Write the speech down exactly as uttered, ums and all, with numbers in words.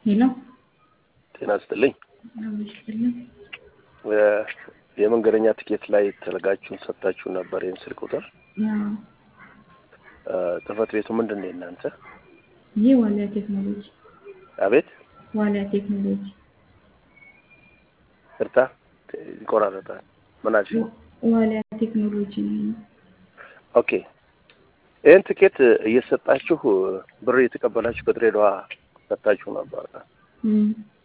ሄሎ ጤና ይስጥልኝ። አመሰግናለሁ። የመንገደኛ ትኬት ላይ ተለጋችሁን ሰጣችሁ ነበር ይሄን ስልክ ቁጥር? አዎ። ጽፈት ቤቱ ምንድን ነው እናንተ? ይሄ ዋሊያ ቴክኖሎጂ። አቤት? ዋሊያ ቴክኖሎጂ። እርታ ይቆራረጣል። ምን አልሽ? ዋሊያ ቴክኖሎጂ ነው። ኦኬ። ይሄን ትኬት እየሰጣችሁ ብር የተቀበላችሁ ከድሬዳዋ ሰጣችሁ ነበር? እም